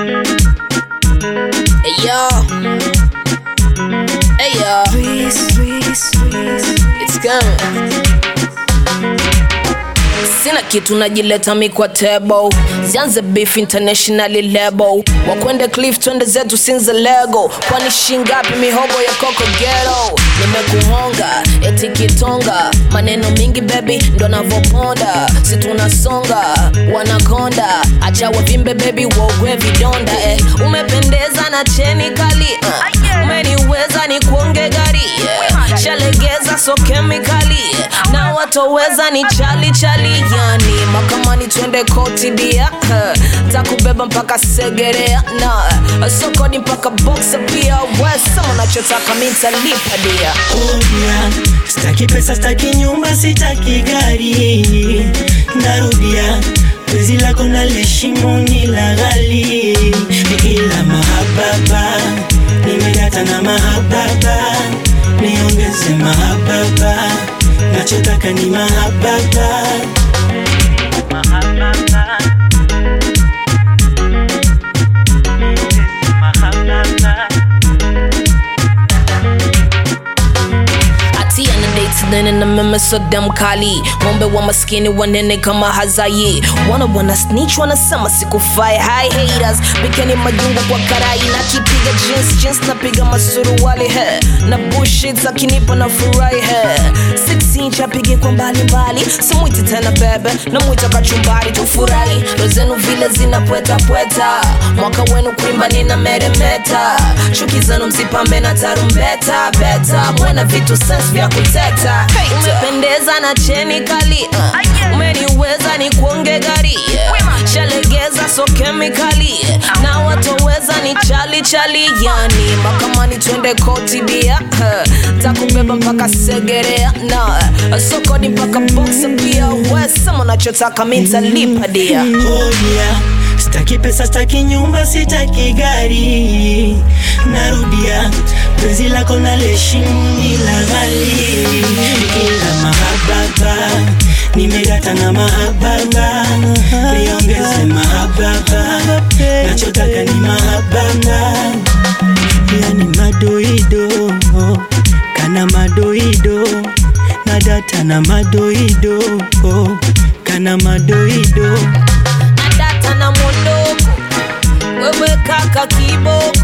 yo. Hey yo. It's coming. Sina kitu najileta mi kwa table. Zianze beef internationally label. Wakwende cliff twende zetu sinze Lego. Kwani shingapi mihogo ya koko ghetto. Nimekuhonga, eti kitonga. Maneno mingi baby, ndo navoponda. Si tunasonga, wanakonda. Acha wavimbe baby, wogwe vidonda Umependeza na cheni kali Umeniweza ni kuonge gari Shalegeza so chemically Na watoweza ni chali yani Makamani twende koti dia Takubeba mpaka segerea na Sokodi mpaka boxa pia Wesa unachotaka mitalipa dia Rudia, staki pesa, staki nyumba, sitaki gari Narudia, pezi lako naliheshimu ni la ghali Ila mahababa, nimedata na mahababa Niongeze mahababa, nachotaka ni mahababa Nene na meme so damn kali Ngombe wa maskini wanene kama Hazai Wana snitch wanasema sikufai High haters Bikeni majungu kwa karai Na kipiga jeans napiga masuruwali Na bullshit akinipa na furai 6 inch apige kwa mbali Simuiti tena bebe na muita kachumbari tufurahi Rozenu vile zina pweta Mwaka wenu kuimba nina meremeta Chuki zenu msipambe na tarumbeta Mwena vitu sense vya kuteta Umependeza na cheni kali Umeniweza ni kuonge gari Shalegeza so chemically Na watoweza ni chali yani Makamani twende koti dia Takubeba mpaka segerea na Sokodi mpaka boxa pia Wesa unachotaka mitalipa dia Rudia, staki pesa, staki nyumba, sitaki gari Narudia, penzi lako naliheshimu ni la ghali Ila mahababa, nimedata na mahababa Niongeze mahababa, nachotaka ni mahababa Yani madoido, kana madoido Nadata na madoido, kana madoido Nadata na mondoko Wewe kaka kiboko